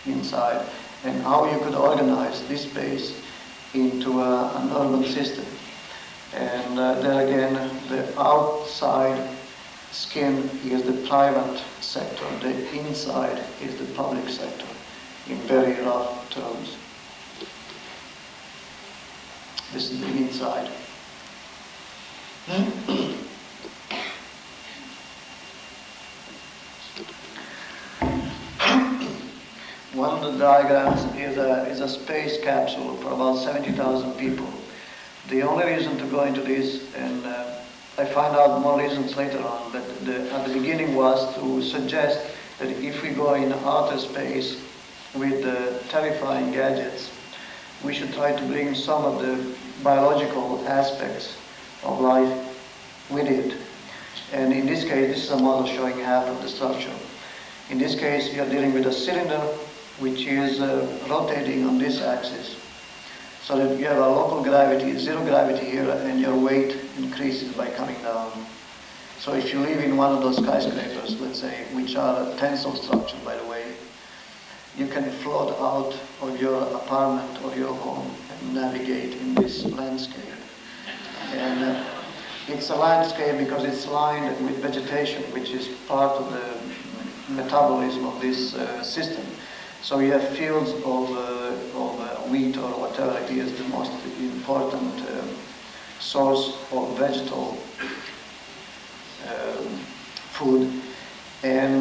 inside, and how you could organize this space into an urban system. And there again, the outside skin is the private sector, the inside is the public sector, in very rough terms. This is the inside. One of the diagrams is a space capsule for about 70,000 people. The only reason to go into this, and I find out more reasons later on, but at the beginning was to suggest that if we go in outer space with terrifying gadgets, we should try to bring some of the biological aspects of life with it. And in this case, this is a model showing half of the structure. In this case, you're dealing with a cylinder which is rotating on this axis, so that you have a local gravity, zero gravity here, and your weight increases by coming down. So if you live in one of those skyscrapers, let's say, which are a tensile structure, by the way, you can float out of your apartment or your home and navigate in this landscape. And it's a landscape because it's lined with vegetation, which is part of the metabolism of this system. So you have fields of wheat or whatever it is, the most important source of vegetable food, and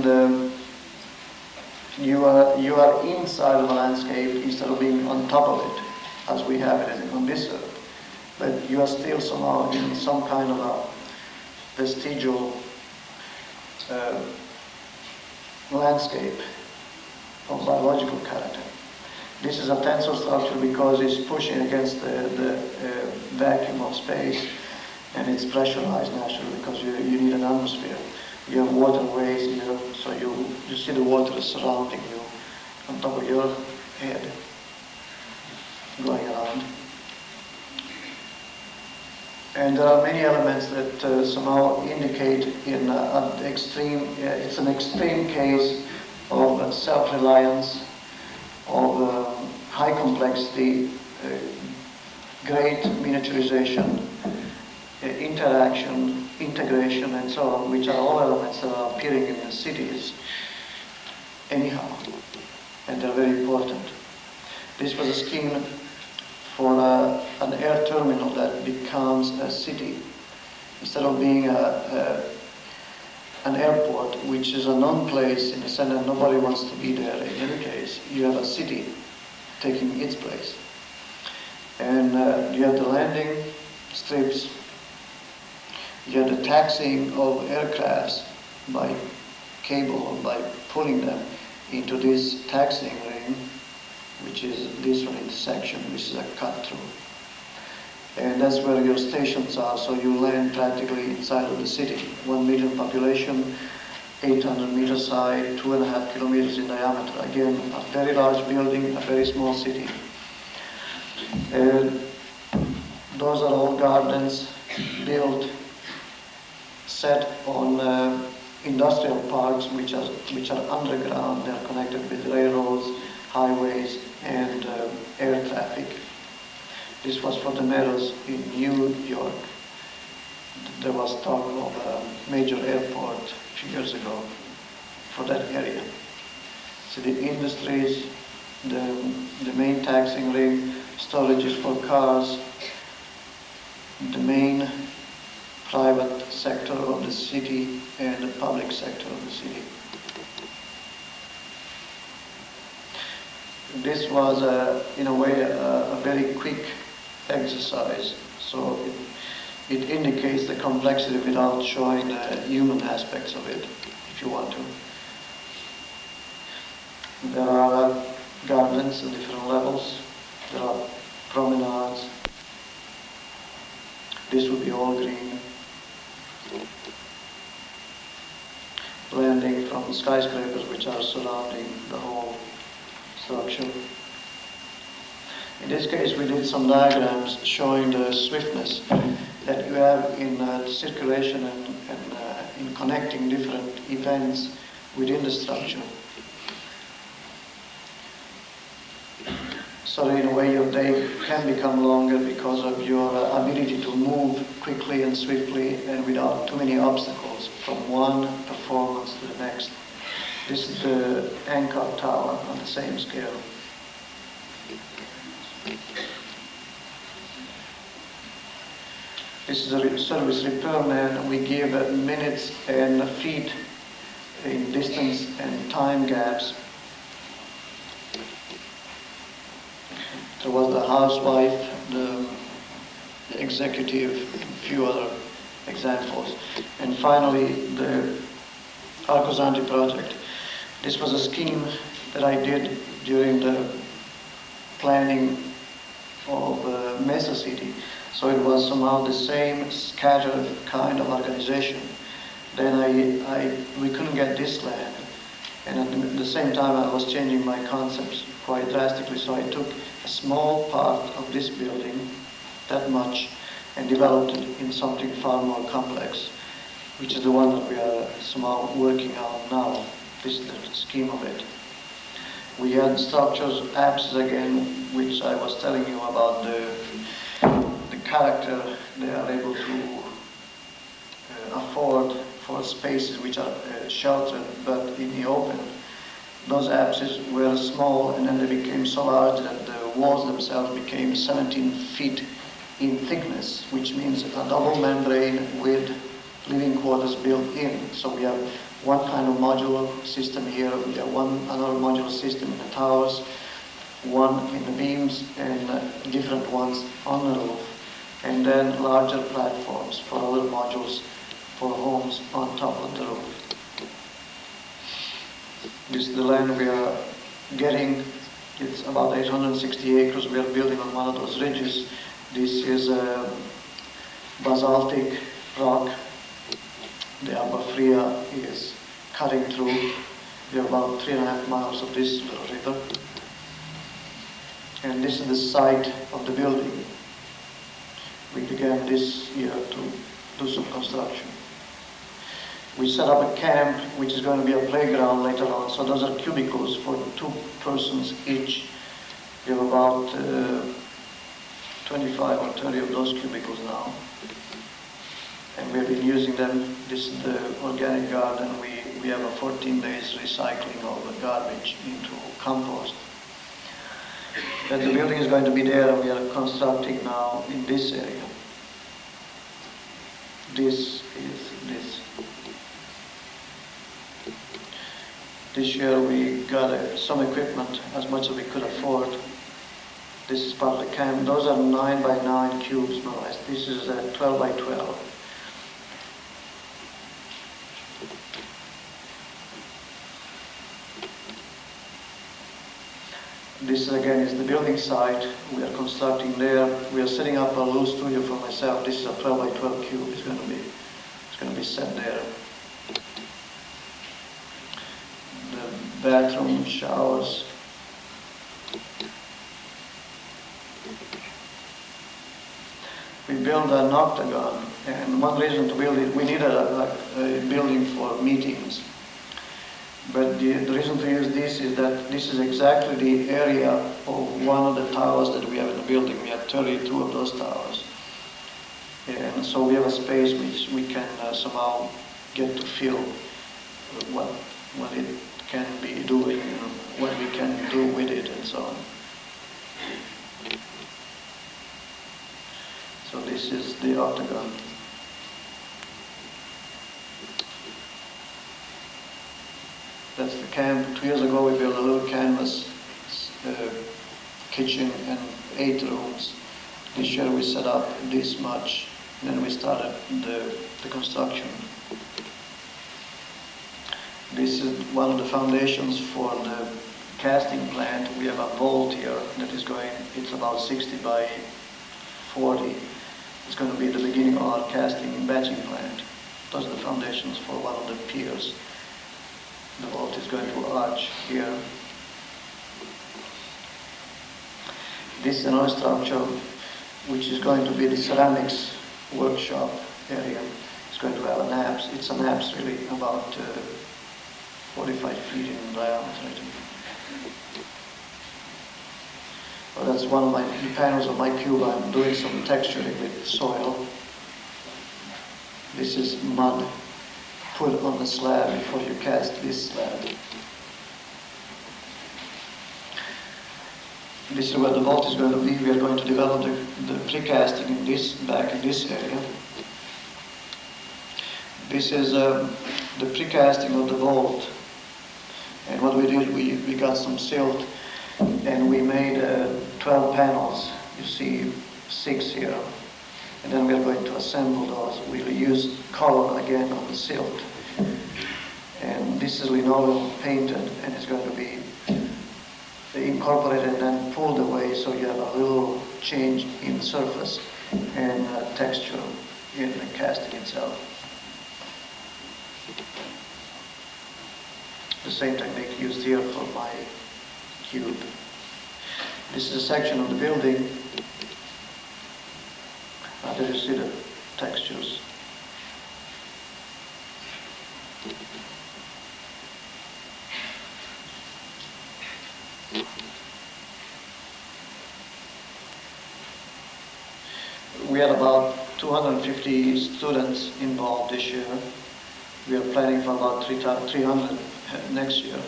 you are inside of a landscape instead of being on top of it, as we have it on this earth. But you are still somehow in some kind of a vestigial landscape of biological character. This is a tensile structure because it's pushing against the vacuum of space, and it's pressurized naturally because you need an atmosphere. You have waterways here, so you see the water surrounding you on top of your head, going around. And there are many elements that somehow indicate in an extreme, it's an extreme case of self-reliance, of high complexity, great miniaturization, interaction, integration, and so on, which are all elements that are appearing in the cities anyhow, and they're very important. This was a scheme for an air terminal that becomes a city. Instead of being an airport, which is a known place in the sense that nobody wants to be there in any case, you have a city taking its place. And you have the landing strips, you have the taxiing of aircrafts by cable or by pulling them into this taxiing ring, which is this one intersection, which is a cut through. And that's where your stations are, so you land practically inside of the city. 1 million population, 800 meters high, 2.5 kilometers in diameter. Again, a very large building, a very small city. Those are all gardens built, set on industrial parks, which are underground. They're connected with railroads, highways, and air traffic. This was for the meadows in New York. There was talk of a major airport a few years ago for that area. So the industries, the main taxing ring, storages for cars, the main private sector of the city, and the public sector of the city. This was, in a way, a very quick exercise, so it indicates the complexity without showing the human aspects of it, if you want to. There are gardens at different levels, there are promenades. This would be all green. Landing from skyscrapers which are surrounding the whole structure. In this case, we did some diagrams showing the swiftness that you have in circulation and in connecting different events within the structure. So in a way your day can become longer because of your ability to move quickly and swiftly and without too many obstacles from one performance to the next. This is the Angkor Tower on the same scale. This is a service repairman. We give minutes and feet in distance and time gaps. There was the housewife, the executive, a few other examples. And finally, the Arcosanti project. This was a scheme that I did during the planning of Mesa City. So it was somehow the same scattered kind of organization. Then we couldn't get this land. And at the same time I was changing my concepts quite drastically. So I took a small part of this building, that much, and developed it in something far more complex, which is the one that we are somehow working on now. This is the scheme of it. We had structures, apses again, which I was telling you about the character they are able to afford for spaces which are sheltered but in the open. Those apses were small and then they became so large that the walls themselves became 17 feet in thickness, which means a double membrane with living quarters built in. So we have one kind of modular system here, we have another modular system in the towers, one in the beams and different ones on the roof, and then larger platforms for other modules for homes on top of the roof. This is the land we are getting. It's about 860 acres. We are building on one of those ridges. This is a basaltic rock. The Abba Fria is cutting through. We have about 3.5 miles of this river. And this is the site of the building. We began this year to do some construction. We set up a camp, which is going to be a playground later on. So those are cubicles for 2 persons each. We have about 25 or 30 of those cubicles now. And we've been using them. This is the organic garden. We have a 14 days recycling of the garbage into compost. But the building is going to be there, and we are constructing now in this area. This is this. This year we got some equipment, as much as we could afford. This is part of the camp. Those are 9 by 9 cubes, more or less. This is 12 by 12. This again is the building site. We are constructing there. We are setting up a little studio for myself. This is a 12 by 12 cube. It's going to be set there. The bathroom, showers. We built an octagon, and one reason to build it, we needed a building for meetings. But the reason to use this is that this is exactly the area of one of the towers that we have in the building. We have 32 of those towers. And so we have a space which we can somehow get to feel what it can be doing and what we can do with it and so on. So this is the octagon. That's the camp. 2 years ago we built a little canvas kitchen and 8 rooms. This year we set up this much, and then we started the construction. This is one of the foundations for the casting plant. We have a vault here that is going, it's about 60 by 40. It's going to be the beginning of our casting and batching plant. Those are the foundations for one of the piers. The vault is going to arch here. This is another structure which is going to be the ceramics workshop area. It's going to have an apse. It's an apse really, about 45 feet in diameter. Well, that's one of the panels of my cube. I'm doing some texturing with soil. This is mud put on the slab before you cast this slab. This is where the vault is going to be. We are going to develop the precasting in this area. This is the precasting of the vault. And what we did, we got some silt and we made 12 panels. You see 6 here. And then we are going to assemble those. We'll use color again on the silt. And this is linoleum painted, and it's going to be incorporated and then pulled away, so you have a little change in surface and texture in the casting itself. The same technique used here for my cube. This is a section of the building. There you see the textures. We had about 250 students involved this year. We are planning for about 300 next year.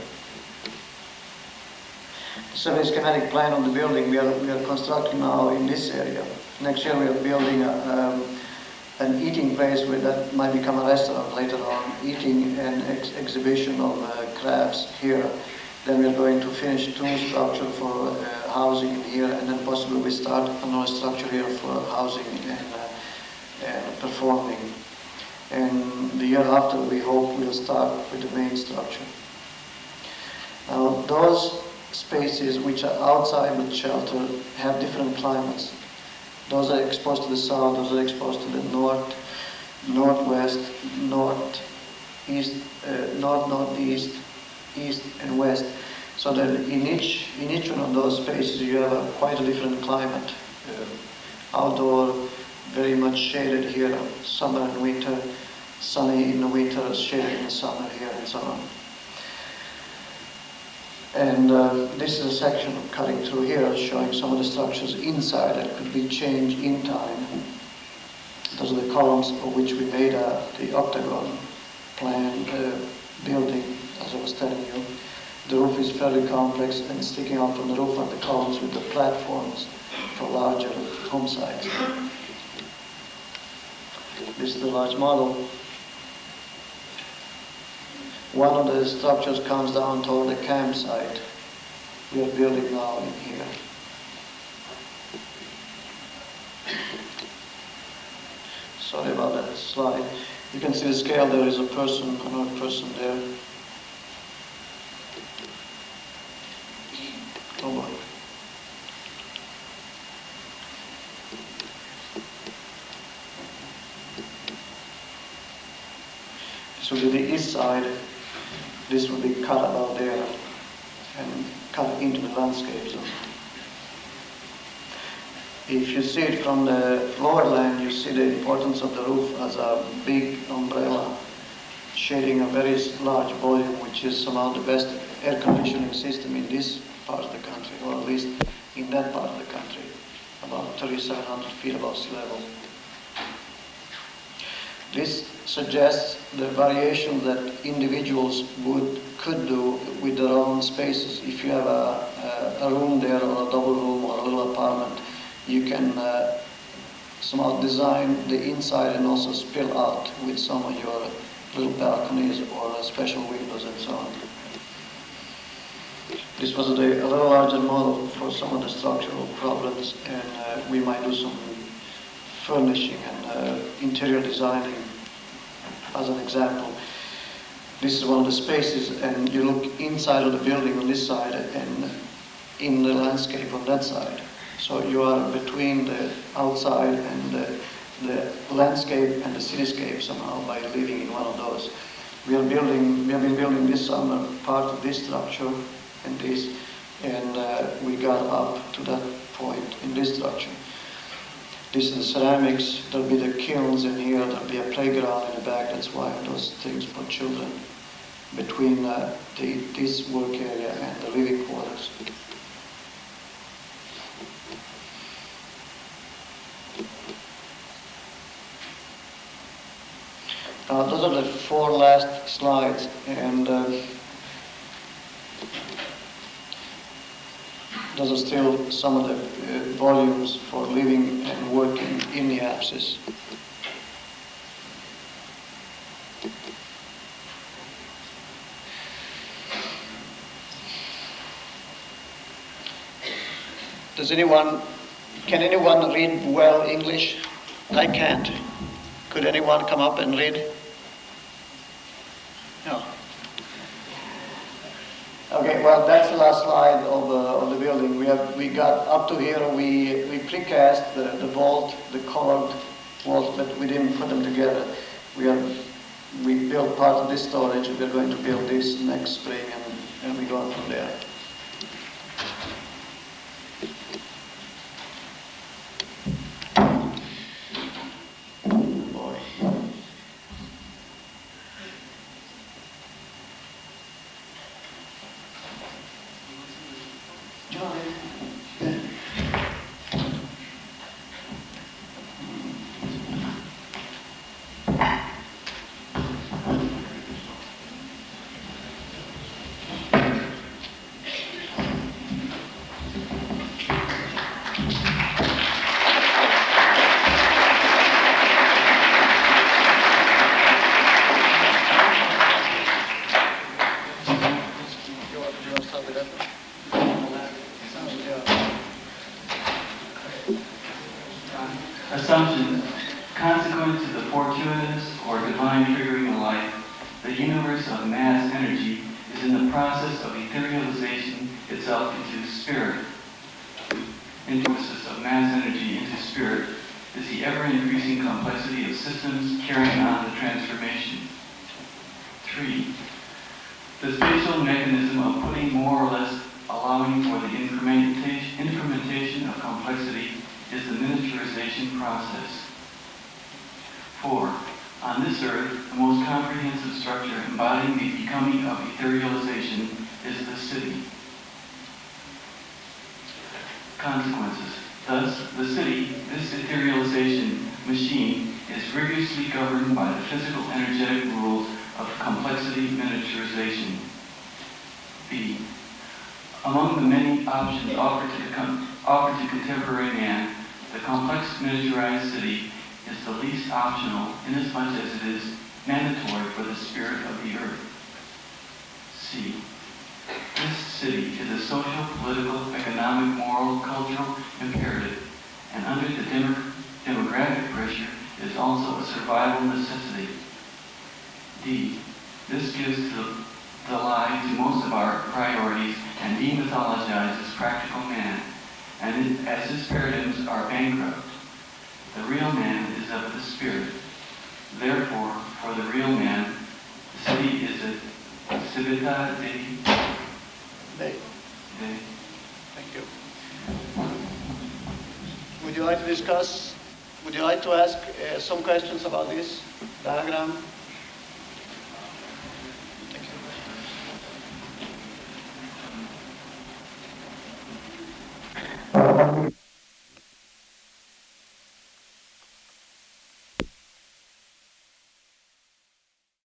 The survey schematic plan on the building we are constructing now in this area. Next year we are building an eating place where that might become a restaurant later on, eating and exhibition of crafts here. Then we are going to finish 2 structures for housing in here, and then possibly we start another structure here for housing and performing. And the year after we hope we'll start with the main structure. Now those spaces which are outside the shelter have different climates. Those are exposed to the south, those are exposed to the north, northwest, northeast, northeast, east and west. So that in each one of those spaces you have quite a different climate. Outdoor, very much shaded here, summer and winter, sunny in the winter, shaded in the summer here, and so on. And this is a section cutting through here, showing some of the structures inside that could be changed in time. Those are the columns of which we made the octagon plan building, as I was telling you. The roof is fairly complex, and sticking out from the roof are the columns with the platforms for larger home sites. This is the large model. One of the structures comes down toward the campsite. We are building now in here. Sorry about that slide. You can see the scale. There is a person, another person there. Oh boy. This will be the east side. This will be cut about there and cut into the landscape zone. If you see it from the lower land, you see the importance of the roof as a big umbrella shading a very large volume, which is somehow the best air conditioning system in this part of the country, or at least in that part of the country, about 3,700 feet above sea level. This suggests the variation that individuals could do with their own spaces. If you have a room there, or a double room, or a little apartment, you can somehow design the inside and also spill out with some of your little balconies or special windows and so on. This was a little larger model for some of the structural problems, and we might do some furnishing and interior designing as an example. This is one of the spaces, and you look inside of the building on this side and in the landscape on that side. So you are between the outside and the landscape and the cityscape somehow by living in one of those. We have been building this summer part of this structure and this, and we got up to that point in this structure. This is the ceramics. There'll be the kilns in here. There'll be a playground in the back. That's why those things for children between this work area and the living quarters. those are the 4 last slides, and those are still some of the volumes for living and working in the apsis. Can anyone read well English? I can't. Could anyone come up and read? No. Okay, well, that's the last slide of the building. We got up to here. We precast the vault, the colored vault, but we didn't put them together. We built part of this storage. We're going to build this next spring, and we go on from there. Assumptions. Consequent to the fortuitous or divine triggering of life, the universe of mass energy is in the process of etherealization itself into spirit. Process of mass energy into spirit is the ever-increasing complexity of systems carrying on the transformation. 3. The spatial mechanism of putting more or less allowing for the incrementation of complexity is the miniaturization process. 4. On this earth, the most comprehensive structure embodying the becoming of etherealization is the city. Consequences. Thus, the city, this etherealization machine, is rigorously governed by the physical energetic rules of complexity miniaturization. B. Among the many options offered to contemporary man, the complex miniaturized city is the least optional inasmuch as it is mandatory for the spirit of the earth. C. This city is a social, political, economic, moral, cultural imperative, and under the demographic pressure is also a survival necessity. D. This gives the lie to most of our priorities and demythologizes practical man, and as his paradigms are bankrupt. The real man is of the spirit. Therefore, for the real man, the city is a civita Dei. Thank you. Would you like to ask some questions about this diagram?